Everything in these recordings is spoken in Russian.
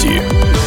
новости.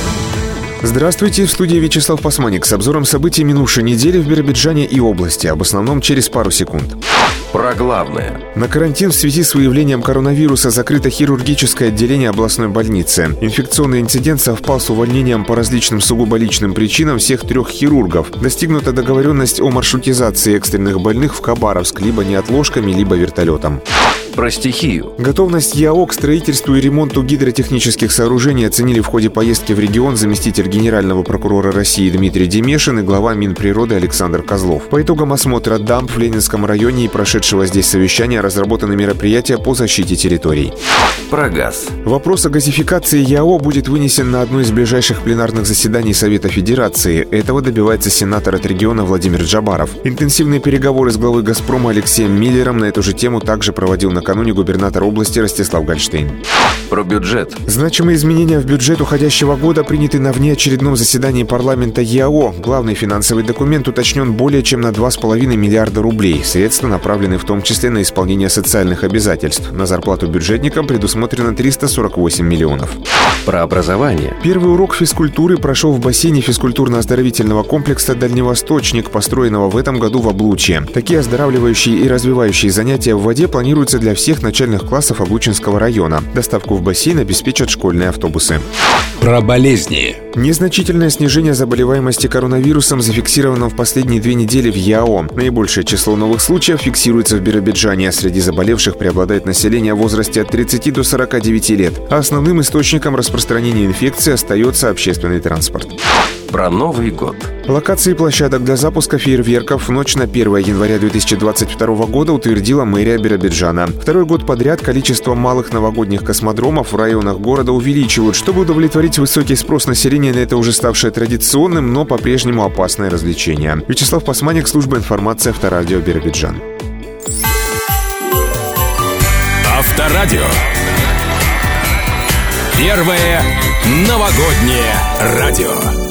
Здравствуйте, в студии Вячеслав Пасманик с обзором событий минувшей недели в Биробиджане и области, об основном через пару секунд. Про главное. На карантин в связи с выявлением коронавируса закрыто хирургическое отделение областной больницы. Инфекционный инцидент совпал с увольнением по различным сугубо личным причинам всех 3 хирургов. Достигнута договоренность о маршрутизации экстренных больных в Хабаровск либо неотложками, либо вертолетом. Про стихию. Готовность ЯО к строительству и ремонту гидротехнических сооружений оценили в ходе поездки в регион заместитель генерального прокурора России Дмитрий Демешин и глава Минприроды Александр Козлов. По итогам осмотра дамб в Ленинском районе и прошедшего здесь совещания разработаны мероприятия по защите территорий. Про газ. Вопрос о газификации ЯО будет вынесен на одно из ближайших пленарных заседаний Совета Федерации. Этого добивается сенатор от региона Владимир Джабаров. Интенсивные переговоры с главой «Газпрома» Алексеем Миллером на эту же тему также проводил накануне губернатор области Ростислав Гольштейн. Про бюджет. Значимые изменения в бюджет уходящего года приняты на внеочередном заседании парламента ЯО. Главный финансовый документ уточнен более чем на 2,5 миллиарда рублей. Средства направлены в том числе на исполнение социальных обязательств. На зарплату бюджетникам предусмотрено 348 миллионов. Про образование. Первый урок физкультуры прошел в бассейне физкультурно-оздоровительного комплекса «Дальневосточник», построенного в этом году в Облучье. Такие оздоравливающие и развивающие занятия в воде планируются для всех начальных классов Облучинского района. Доставку в бассейн обеспечат школьные автобусы. Про болезни. Незначительное снижение заболеваемости коронавирусом зафиксировано в последние 2 недели в ЯО. Наибольшее число новых случаев фиксируется в Биробиджане. Среди заболевших преобладает население в возрасте от 30 до 49 лет. А основным источником распространения инфекции остается общественный транспорт. Про Новый год. Локации площадок для запуска фейерверков в ночь на 1 января 2022 года утвердила мэрия Биробиджана. Второй год подряд количество малых новогодних космодромов в районах города увеличивают, чтобы удовлетворить высокий спрос населения на это уже ставшее традиционным, но по-прежнему опасное развлечение. Вячеслав Пасманик, служба информации Авторадио Биробиджан. Авторадио. Первое новогоднее радио.